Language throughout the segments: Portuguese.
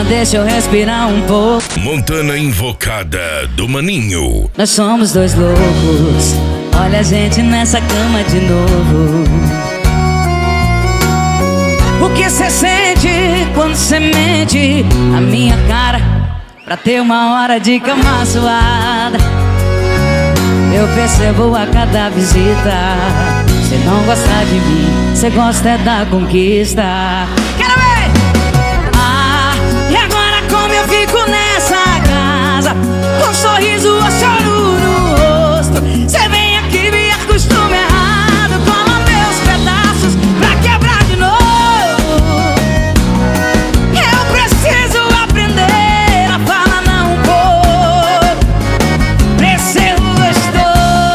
deixa eu respirar um pouco. Montana Invocada do Maninho. Nós somos dois loucos, olha a gente nessa cama de novo. O que cê sente quando cê mente a minha cara pra ter uma hora de cama suada? Eu percebo a cada visita, cê não gosta de mim, cê gosta é da conquista. Quero ver! Ah, e agora como eu fico nessa casa, com um sorriso ou choro no rosto? Cê vem aqui, me acostuma errado, cola meus pedaços pra quebrar de novo. Eu preciso aprender a falar não um pouco, preciso gostoso.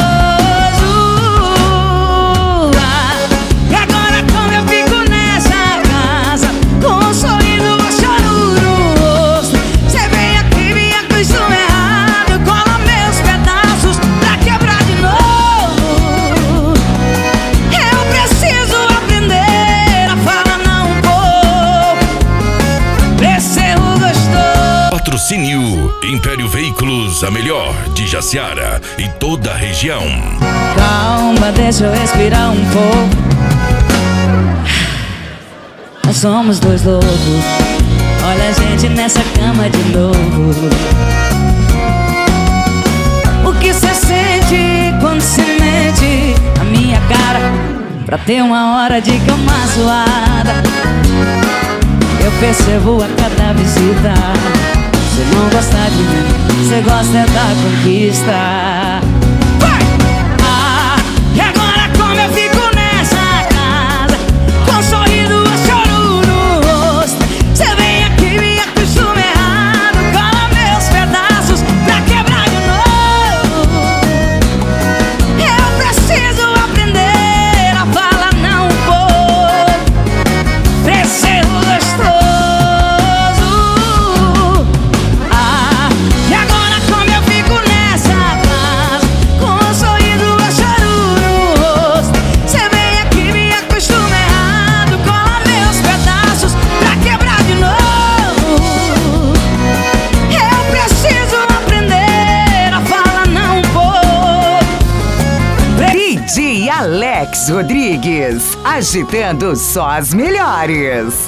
Ah, e agora como eu fico nessa casa, com um sorriso ou choro no rosto? Cê vem aqui, me acostuma errado, cola meus pedaços pra quebrar de novo. Eu preciso aprender a falar não um pouco, preciso gostoso. Patrocínio Império Veículos, a melhor de Jaciara e toda a região. Calma, deixa eu respirar um pouco. Nós somos dois loucos, olha a gente nessa cama de novo. O que cê sente quando cê mente a minha cara pra ter uma hora de cama suada? Eu percebo a cada visita, cê não gosta de mim, cê gosta é da conquista. Vai! Ah, e agora como eu fico nessa casa, com um sorriso ou choro no rosto? Cê vem aqui, me acostuma errado, cola meus pedaços pra quebrar de novo. Eu preciso aprender a falar não um pouco, preciso gostoso. Ah, e agora como eu fico nessa casa, com um sorriso ou choro no rosto? Cê vem aqui, me acostuma errado, cola meus pedaços pra quebrar de novo. Eu preciso aprender a falar não um pouco. DJ Alex Rodrigues, agitando só as melhores.